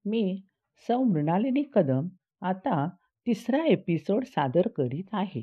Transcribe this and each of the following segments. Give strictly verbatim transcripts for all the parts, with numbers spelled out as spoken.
मी सौ मृणालिनी कदम आता तिसरा एपिसोड सादर करीत आहे.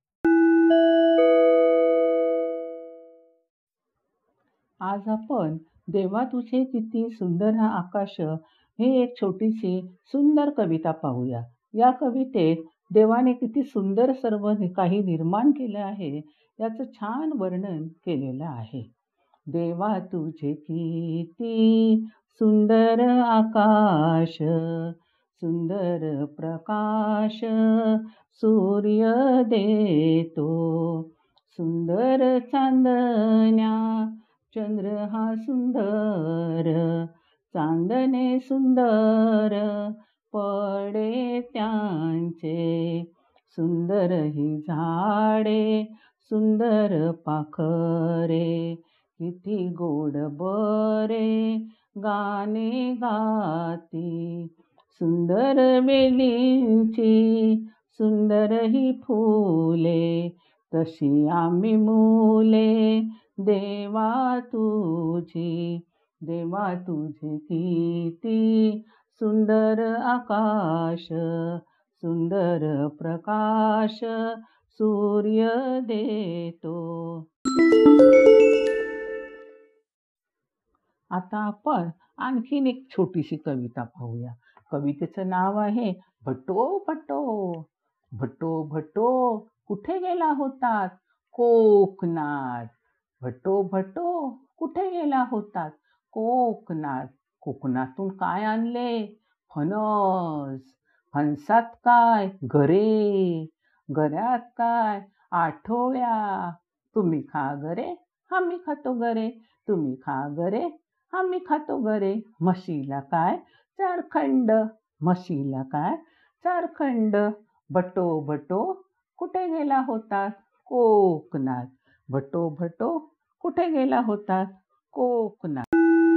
आज आपण देवा तुझे किती सुंदर हा आकाश हे एक छोटीशी सुंदर कविता पाहूया. या कवितेत देवाने किती सुंदर सर्व काही निर्माण केलं आहे याचं छान वर्णन केलेलं आहे. देवा तुझे किती सुंदर आकाश, सुंदर प्रकाश सूर्य देतो, सुंदर चांदण्या चंद्र हा सुंदर, चांदणे सुंदर पडे त्यांचे, सुंदर ही झाडे सुंदर पाखरे, किती गोड बरे गाणे गाती, सुंदर वेलींची सुंदर ही फुले, तशी आम्ही मुले देवा तुझी. देवा तुझे किती सुंदर आकाश, सुंदर प्रकाश सूर्य देतो. आता आपण आणखीन एक छोटीशी कविता पाहूया. कवितेचं नाव आहे भटो भटो. भटो भटो कुठे गेला होतात, कोकणात. भटो भटो कुठे गेला होतात, कोकणात. कोकणातून काय आणले, फणस. फणसात काय, गरे. गऱ्यात काय, आठोळ्या. तुम्ही खा गरे, आम्ही खातो गरे. तुम्ही खा गरे, आम्ही खातो गरे. म्हशीला काय, चार खंड. म्हशीला काय, चार खंड. भटो भटो कुठे गेला होतात, कोकणात. भटो भटो कुठे गेला होतात, कोकणात.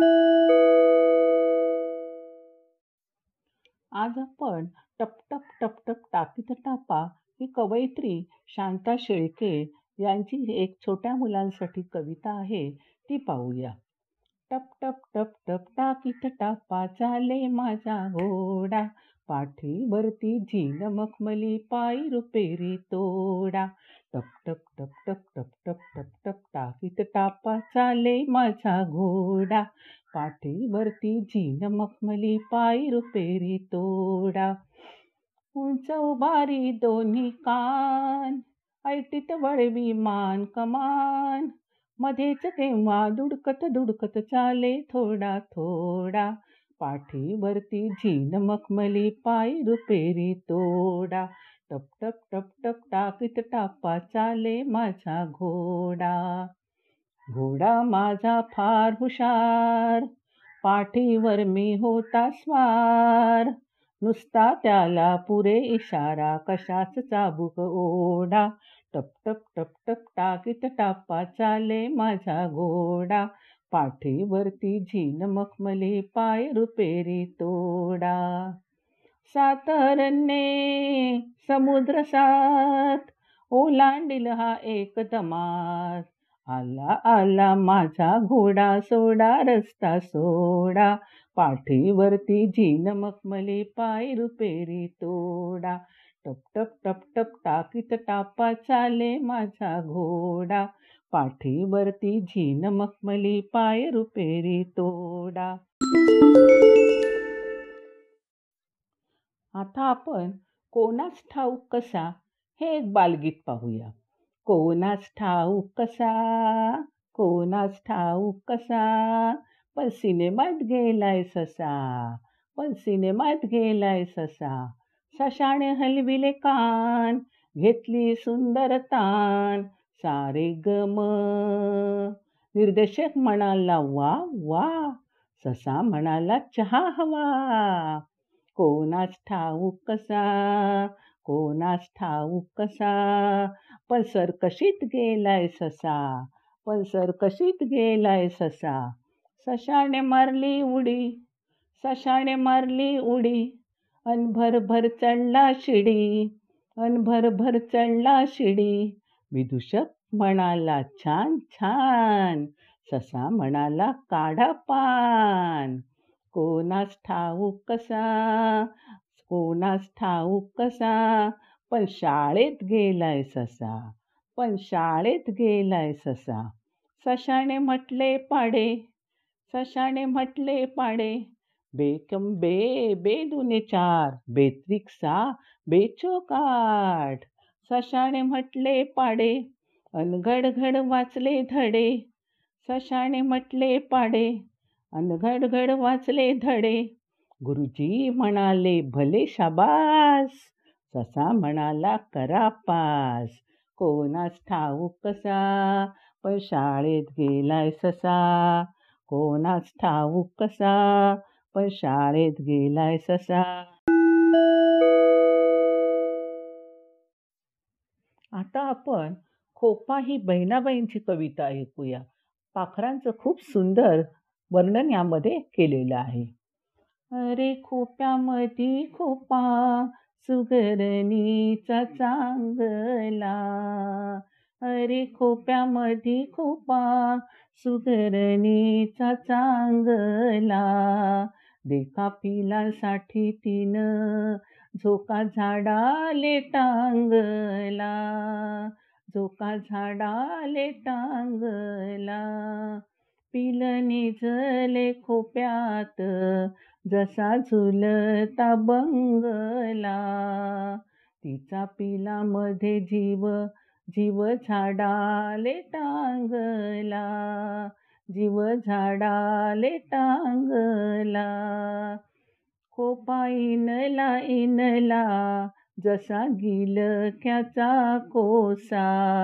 आज आपण टप टप टप टप टाकीत टापा ही कवयित्री शांता शेळके यांची एक छोट्या मुलांसाठी कविता आहे, ती पाहूया. टप टप टप टप टाकीत टापा चाले माझा घोडा, पाठीवरती झील मखमली पायी रुपेरी तोडा. टप टप टप टप टप टप टप टप टाकीत टापा चाले माझा घोडा, पाठीवरती झील मखमली पायी रुपेरी तोडा. उंच उभारी दोन्ही कान, ऐटीत वळवी मान कमान, मध्येच केव्हा दुडकत दुडकत चाले थोडा थोडा. पाठीवरती झील मखमली पायी रुपेरी तोडा. टप टप टप टप टाकीत टापा चाले माझा घोडा. घोडा माझा फार हुशार, पाठीवर मी होता स्वार. नुसता त्याला पुरे इशारा, कशाच चाबूक ओढा. टप टप टप टप टाकीत टापा चाले माझा घोडा, पाठीवरती झील मखमली पाय रुपेरी तोडा. सातारने समुद्र सात, ओलांडील हा एक दमात. आला आला माझा घोडा, सोडा रस्ता सोडा. पाठीवरती झील मखमली पाय रुपेरी तोडा. टप टप टप टप टाकीत टापा चाले माझा घोडा, पाठीवरती झील मखमली पाय रुपेरी तोडा. आता आपण कोणास ठाऊक कसा हे एक बालगीत पाहूया. कोणास ठाऊक कसा, कोणास ठाऊक कसा, पण सिनेमात गेलाय ससा. पण सिनेमात गेलाय ससा. सशाने हलविले कान, घेतली सुंदर तान. सारे गम. निर्देशक म्हणाला वा वा, ससा म्हणाला चहा हवा. कोणास ठाऊक कसा, कोणास ठाऊक कसा, पण सरकशीत गेलाय ससा. पण सरकशीत गेलाय ससा. सशाने मारली उडी, सशाने मारली उडी, अन भर भर चढला शिडी, अन भर भर चढला शिडी. विदूषक म्हणाला छान छान, ससा म्हणाला काढा पान. कोणास ठाऊक कसा, कोणास ठाऊक कसा, पण शाळेत गेलाय ससा, पण शाळेत गेलाय ससा. सशाने म्हटले पाडे, सशाने म्हटले पाडे, बेकम बे बेदुने चार, बेत्रिक सा, बेचोक आठ. सशाने म्हटले पाडे, अन घडघड वाचले धडे. सशाने म्हटले पाडे, अन घडघड वाचले धडे. गुरुजी म्हणाले भले शाबास, ससा म्हणाला करा पास. कोणास ठाऊक कसा, पण शाळेत गेलाय ससा. कोणास ठाऊक कसा, पण शाळेत गेलाय ससा. आता आपण खोपा ही बहिणाबाईंची कविता ऐकूया. पाखरांचं खूप सुंदर वर्णन यामध्ये केलेलं आहे. अरे खोप्यामधी खोपा, सुगरणीचा चांगला. अरे खोप्यामधी खोपा, सुगरणीचा चांगला. देखा पिलांसाठी तिनं झोका झाडाले टांगला, झोका झाडाले टांगला. पिलं निजले खोप्यात, जसा झुलता बंगला. तिचा पिलामध्ये जीव, जीव झाडाले टांगला, जीव झाडाले टांगला. खोपा इनला इनला, जसा गिलक्याचा कोसा.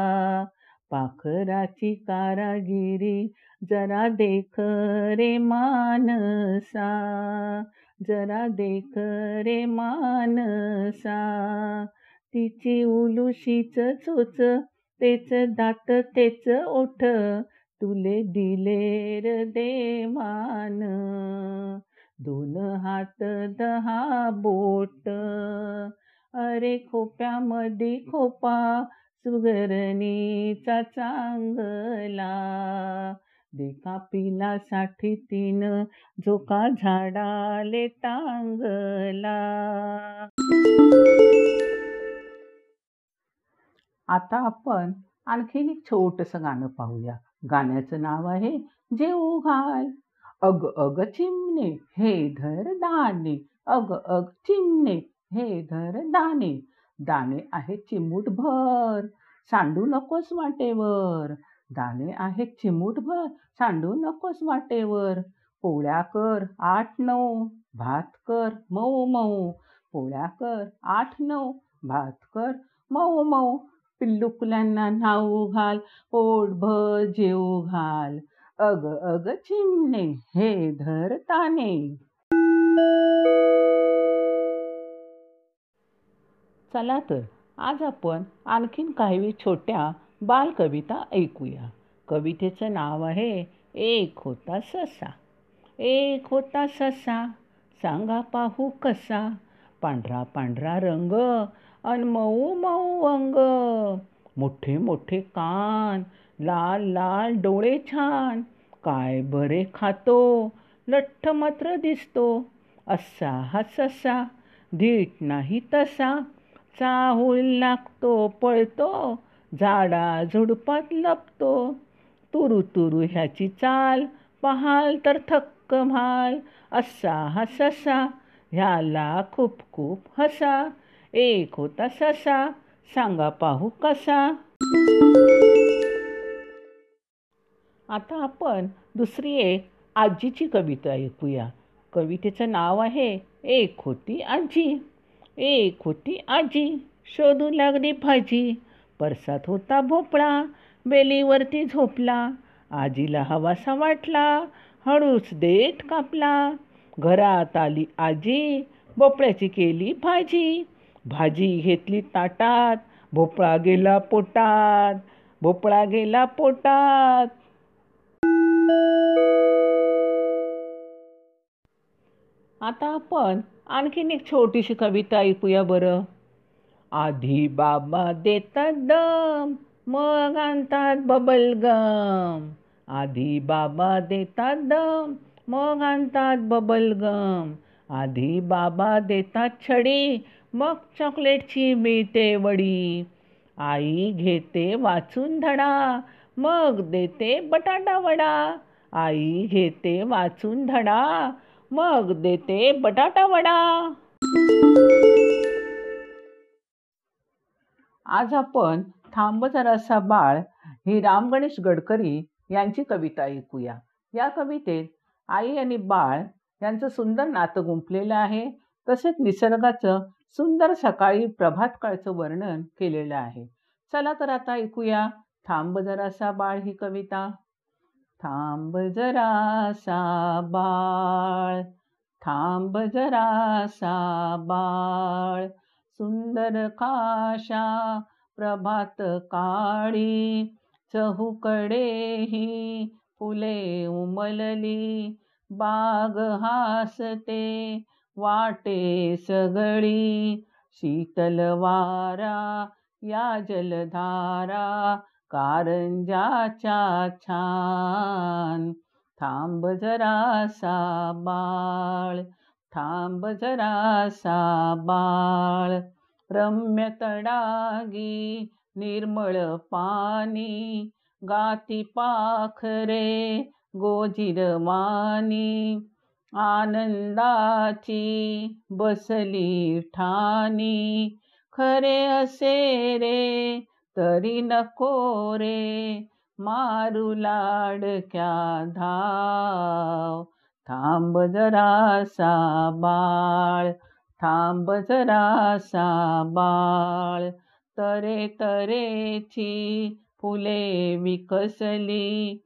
पाखराची कारागिरी जरा देख रे मानसा, जरा देख रे मानसा. तिची उलुशीच चोच, तेच दात तेच ओठ, तुले दिले र देवान. दोन हात दहा बोट, अरे खोप्यामध्ये खोपा, सुगरणीचा चांगला. देखा पिलासाठी तिनं झोका झाडाले टांगला. आता आपण आणखीन एक छोटंसं गाणं पाहूया. गाण्याचं नाव आहे जेवू घाल. अग अग चिमणे हे धर दाणे, अग अग चिमणे हे धर दाणे. दाणे आहेत चिमूटभर, सांडू नकोस वाटेवर. दाणे आहेत चिमूटभर, सांडू नकोस वाटेवर. पोळ्या कर आठ नऊ, भात कर मऊ मऊ. पोळ्या कर आठ नऊ, भात कर मऊ मऊ. पिल्लुकल्यांना न्हाऊ घाल, पोटभर जेवू घाल. अग अग चिमणे हे धर ताने. चला तर आज आपण आणखीन काही छोट्या बालकविता ऐकूया. कवितेचं नाव आहे एक होता ससा. एक होता ससा, सांगा पाहू कसा. पांढरा पांढरा रंग अन मऊ मऊ अंग. मोठे मोठे कान, लाल लाल डोळे छान. काय बरे खातो, लठ्ठ मात्र दिसतो. असा हा ससा, धीट नाही तसा. चाहूल लागतो पळतो, झाडा झुडपात लपतो. तुरु तुरु ह्याची चाल, पाहाल तर थक्क व्हाल. असा हा ससा, ह्याला खूप खूप हसा. एक होता ससा, सांगा पाहू कसा. आता आपण दुसरी एक आजीची कविता ऐकूया. कवितेचं नाव आहे एक होती आजी. एक होती आजी, शोधू लागली भाजी. परसात होता भोपळा, वेलीवरती झोपला. आजीला हवासा वाटला, हळूच देठ कापला. घरात आली आजी, भोपळ्याची केली भाजी. भाजी घेतली ताटात, भोपळा गेला पोटात. भोपळा गेला पोटात. आता आपण आणखीन एक छोटीशी कविता ऐकूया बरं. आधी बाबा देतात दम, मग आणतात बबलगम. आधी बाबा देतात दम, मग आणतात बबलगम. आधी बाबा देतात छडी, मग चॉकलेटची मिळते वडी. आई घेते वाचून धडा, मग देते बटाटा वडा. आई घेते वाचून धडा, मग देते बटाटा वडा. आज आपण थांब जरासा बाळ ही राम गणेश गडकरी यांची कविता ऐकूया. या कवितेत आई आणि बाळ यांचं सुंदर नातं गुंफलेलं आहे. तसेच निसर्गाचं सुंदर सकाळी प्रभात काळचं वर्णन केलेलं आहे. चला तर आता ऐकूया थांब जरासा बाळ ही कविता. थांब जरासा बाळ, थांब जरासा बाळ, सुंदर काशा प्रभात काळी, चहूकडे ही फुले उमलली. बाग हासते वाटे सगळी, शीतल वारा या जलधारा, कारंजाच्या छान. थांब जरासा बाळ, थांब जरासा बाळ, रम्य तडागी निर्मळ पाणी, गाती पाखरे गोजिरवाणी. आनंदाची बसली ठाणी, खरे असे रे तरी नको रे, मारू लाडक्या धाव. थांब जरासा बाळ, थांब जरासा बाळ, तरे तरेची फुले विकसली,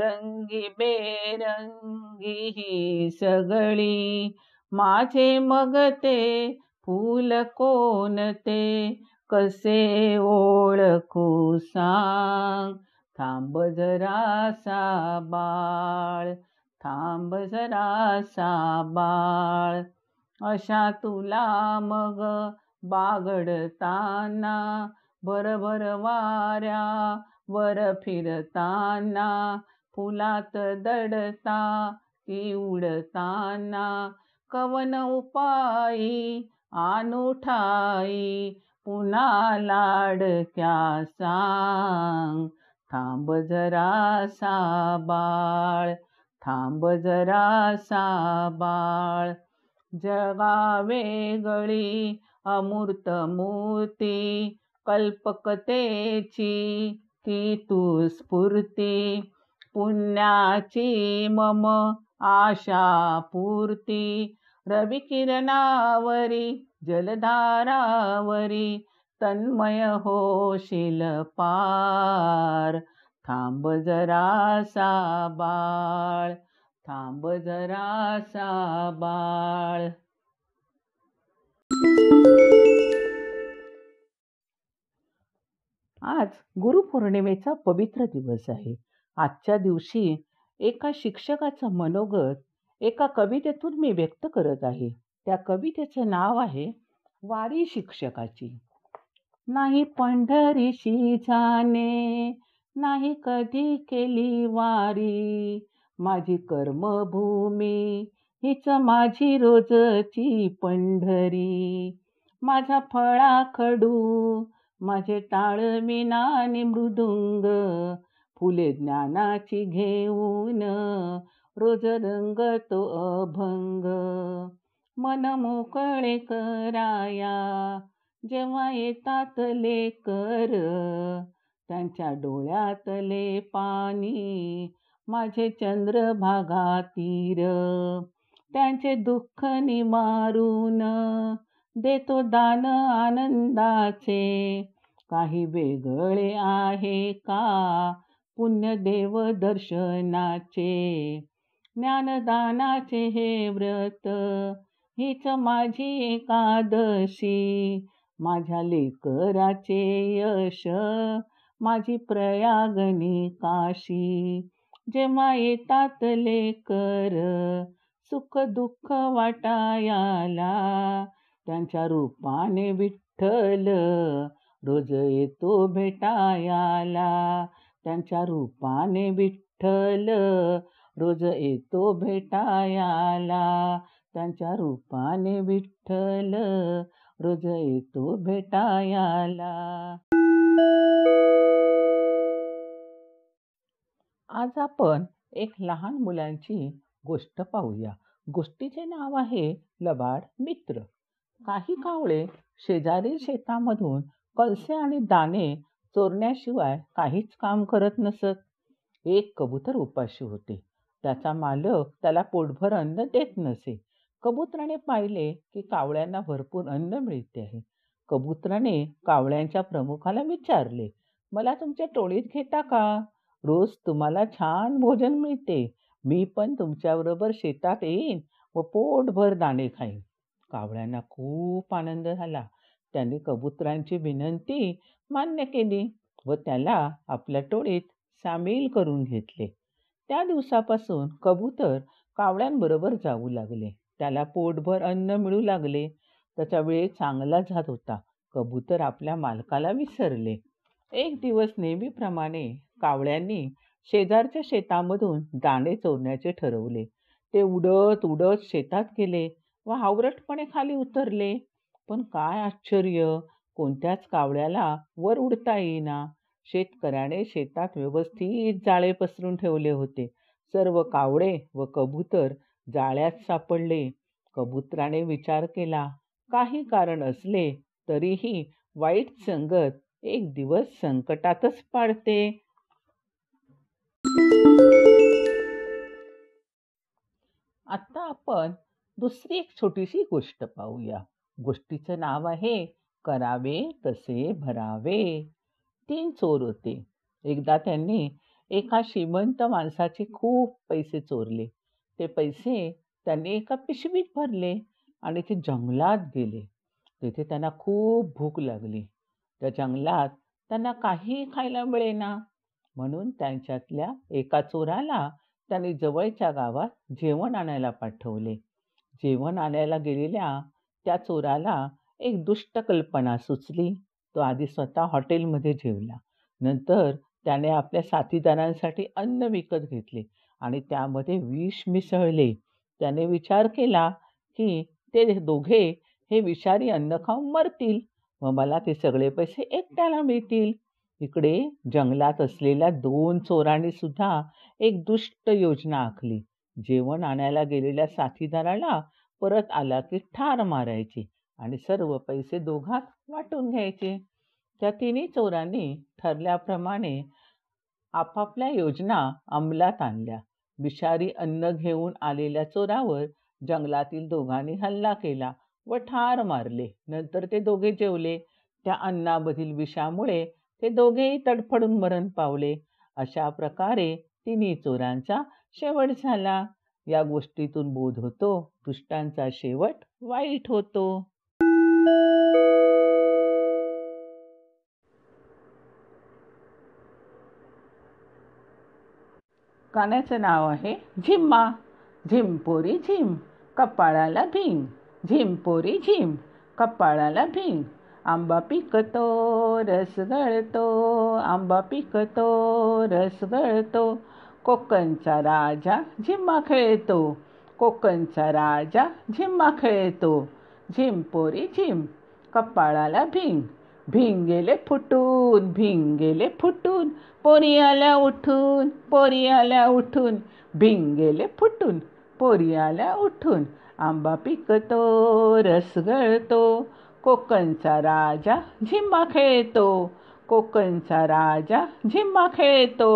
रंगीबेरंगी ही सगळी. माझे मग ते फूल कोणते, कसे ओळखू सांग. थांब जरासा बाळ, थांब जरासा बाळ, अशा तुला मग बागडताना, भरभर वाऱ्या वर फिरताना, फुलात दडता ती उडताना. कवन उपाई आणू ठाई, पुन्हा लाडक्या सांग. थांब जरासा बाळ, थांब जरासा बाळ, जगा वेगळी अमूर्त मूर्ती, कल्पकतेची ती तू स्फूर्ती. पुण्याची मम आशा पूर्ती, रवी किरणावरी जलधारावरी, तन्मय होशील पार. थांब जरासा बाळ, थांब जरासा बाळ. आज गुरुपौर्णिमेचा पवित्र दिवस आहे. आजच्या दिवशी एका शिक्षकाचं मनोगत एका कवितेतून मी व्यक्त करत आहे. त्या कवितेचं नाव आहे वारी शिक्षकाची. नाही पंढरीशी जाणे, नाही कधी केली वारी, माझी कर्मभूमी हीच माझी रोजची पंढरी. माझा फळा खडू, माझे टाळविणा आणि मृदुंग, फुले ज्ञानाची घेऊन रोज रंगतो अभंग. मन मोकळे कराया जेव्हा येतात लेकर, त्यांच्या डोळ्यातले पाणी माझे चंद्रभागा तीर. त्यांचे दुःख निवारून देतो दान आनंदाचे, काही वेगळे आहे का पुण्यदेव दर्शनाचे. ज्ञानदानाचे हे व्रत हीच माझी एकादशी, माझ्या लेकराचे यश माझी प्रयागनी काशी. जेव्हा येतात लेकर सुख दुःख वाटायाला, त्यांच्या रूपाने विठ्ठल रोज येतो भेटायाला. त्यांच्या रूपाने विठ्ठल रोज येतो भेटायाला, त्यांच्या रूपाने विठ्ठल रोज येतो भेटायाला. आज आपण एक लहान मुलांची गोष्ट पाहूया. गोष्टीचे नाव आहे लबाड मित्र. काही कावळे शेजारील शेतामधून कलसे आणि दाणे चोरण्याशिवाय काहीच काम करत नसत. एक कबूतर उपाशी होते. त्याचा मालक त्याला पोटभर अन्न देत नसे. कबुतराने पाहिले की कावळ्यांना भरपूर अन्न मिळते आहे. कबुतराने कावळ्यांच्या प्रमुखाला विचारले, मला तुमच्या टोळीत घेता का? रोज तुम्हाला छान भोजन मिळते. मी पण तुमच्याबरोबर शेतात येईन व पोटभर दाणे खाईन. कावळ्यांना खूप आनंद झाला. त्यांनी कबुतरांची विनंती मान्य केली व त्याला आपल्या टोळीत सामील करून घेतले. त्या दिवसापासून कबूतर कावळ्यांबरोबर जाऊ लागले. त्याला पोटभर अन्न मिळू लागले. त्याचा वेळ चांगला जात होता. कबूतर आपल्या मालकाला विसरले. एक दिवस नेहमीप्रमाणे कावळ्यांनी शेजारच्या शेतामधून दाणे चोरण्याचे ठरवले. ते उडत उडत शेतात गेले व हावरटपणे खाली उतरले. पण काय आश्चर्य, कोणत्याच कावळ्याला वर उडता येईना. शेतकऱ्याने शेतात व्यवस्थित जाळे पसरून ठेवले होते. सर्व कावळे व कबूतर जाळ्यात सापडले. कबुतराने विचार केला, काही कारण असले तरीही वाईट संगत एक दिवस संकटातच पाडते. आता आपण दुसरी एक छोटीशी गोष्ट पाहूया. गोष्टीचं नाव आहे करावे तसे भरावे. तीन चोर होते. एकदा त्यांनी एका श्रीमंत माणसाचे खूप पैसे चोरले. ते पैसे त्यांनी एका पिशवीत भरले आणि ते जंगलात गेले. तेथे त्यांना खूप भूक लागली. त्या जंगलात त्यांना काही खायला मिळेना. म्हणून त्यांच्यातल्या एका चोराला त्यांनी जवळच्या गावात जेवण आणायला पाठवले. जेवण आणायला गेलेल्या त्या चोराला एक दुष्ट कल्पना सुचली. तो आधी स्वतः हॉटेलमध्ये जेवला. नंतर त्याने आपल्या साथीदारांसाठी अन्न विकत घेतले आणि त्यामध्ये विष मिसळले. त्याने विचार केला की ते दोघे हे विषारी अन्न खाऊन मरतील व मला ते सगळे पैसे एकट्याला मिळतील. इकडे जंगलात असलेल्या दोन चोरांनी सुद्धा एक दुष्ट योजना आखली. जेवण आणायला गेलेल्या साथीदाराला परत आला की ठार मारायचे आणि सर्व पैसे दोघात वाटून घ्यायचे. त्या तिन्ही चोरांनी ठरल्याप्रमाणे आपापल्या योजना अंमलात आणल्या. विषारी अन्न घेऊन आलेल्या चोरावर जंगलातील दोघांनी हल्ला केला व ठार मारले. नंतर ते दोघे जेवले. त्या अन्नामधील विषामुळे ते दोघेही तडफडून मरण पावले. अशा प्रकारे तिन्ही चोरांचा शेवट झाला. या गोष्टीतून बोध होतो, दुष्टांचा शेवट वाईट होतो. गाण्याचं नाव आहे झिम्मा. झिम पोरी झिम, कपाळाला भिंग. झिम पोरी झिम, कपाळाला भिंग. आंबा पिकतो रस गळतो, आंबा पिकतो रस गळतो. कोकणचा राजा झिम्मा खेळतो, कोकणचा राजा झिम्मा खेळतो. झिम पोरी झिम, कपाळाला भिंग. भिंग गेले फुटून, भिंग गेले फुटून. पोरी आल्या उठून, पोरी आल्या उठून. भिंग गेले फुटून, पोरी आल्या उठून. आंबा पिकतो रस गळतो, कोकणचा राजा झिम्मा खेळतो, कोकणचा राजा झिम्मा खेळतो.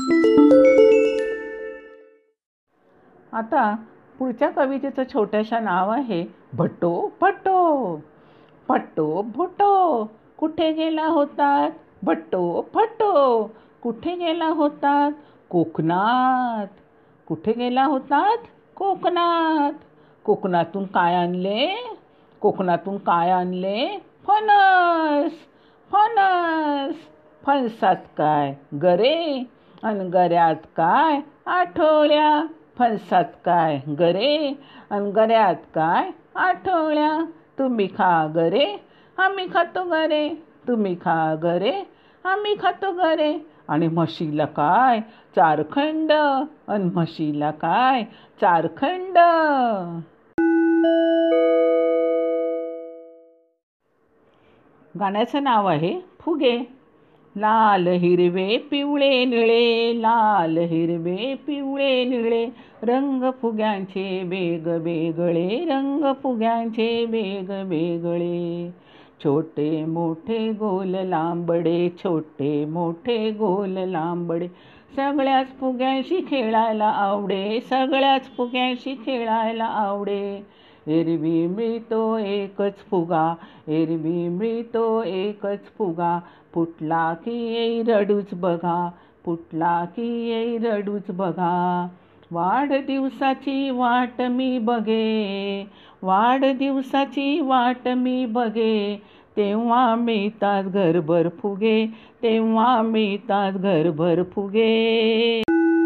आता पुढच्या कवितेचं छोट्याशा नाव आहे भटो भटो. भटो भटो कुठे गेला होतात, भटो भटो कुठे गेला होतात. कोकणात. कुठे गेला होतात, कोकणात. कोकणातून काय आणले, कोकणातून काय आणले. फणस फणस. फणसात काय गरे अन गऱ्यात काय आठवल्या. फणसात काय गरे अन गऱ्यात काय आठवल्या. तुम्ही खा गरे आम्ही खातो गरे, तुम्ही खा गरे आम्ही खातो गरे. आणि म्हशीला काय चारखंड, अन म्हशीला काय चारखंड. गाण्याचं नाव आहे फुगे. लाल हिरवे पिवळे निळे, लाल हिरवे पिवळे निळे, रंग फुग्यांचे वेगवेगळे, रंग फुग्यांचे वेगवेगळे. छोटे मोठे गोल लांबडे, छोटे मोठे गोल लांबडे, सगळ्याच फुग्यांशी खेळायला आवडे, सगळ्याच फुग्यांशी खेळायला आवडे. एरवी मिळतो एकच फुगा, एरवी मिळतो एकच फुगा, फुटला की येई रडूच बघा, फुटला की येई रडूच बघा. वाढदिवसाची वाट मी बघे, वाढदिवसाची वाट मी बघे, तेव्हा मिळतात घरभर फुगे, तेव्हा मिळतात घरभर फुगे.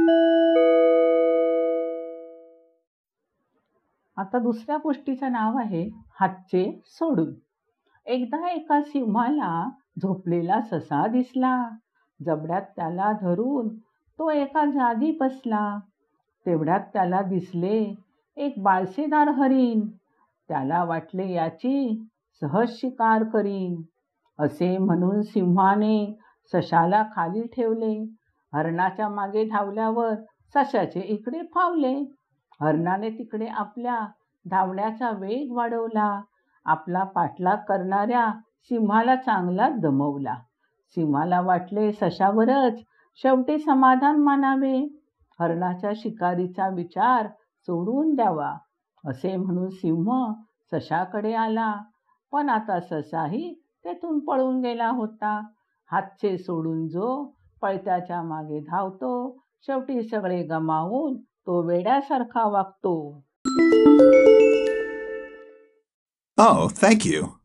आता दुसऱ्या गोष्टीचं नाव आहे हातचे सोडून. एकदा एका सिंहाला झोपलेला ससा दिसला. जबड्यात त्याला धरून तो एका जागी बसला. तेवढ्यात त्याला दिसले एक बाळसेदार हरीण. त्याला वाटले याची सहज शिकार करीन. असे म्हणून सिंहाने सशाला खाली ठेवले. हरणाच्या मागे धावल्यावर सशाचे इकडे फावले. हरणाने तिकडे आपल्या धावण्याचा वेग वाढवला. आपला पाठलाग करणाऱ्या सिंहाला चांगलाच दमवला. सिंहाला वाटले सशावरच शेवटी समाधान मानावे, हरणाच्या शिकारीचा विचार सोडून द्यावा. असे म्हणून सिंह सशाकडे आला, पण आता ससाही तेथून पळून गेला होता. हातचे सोडून जो पळत्याच्या मागे धावतो, शेवटी सगळे गमावून तो वेड्यासारखा वागतो. Oh, thank you.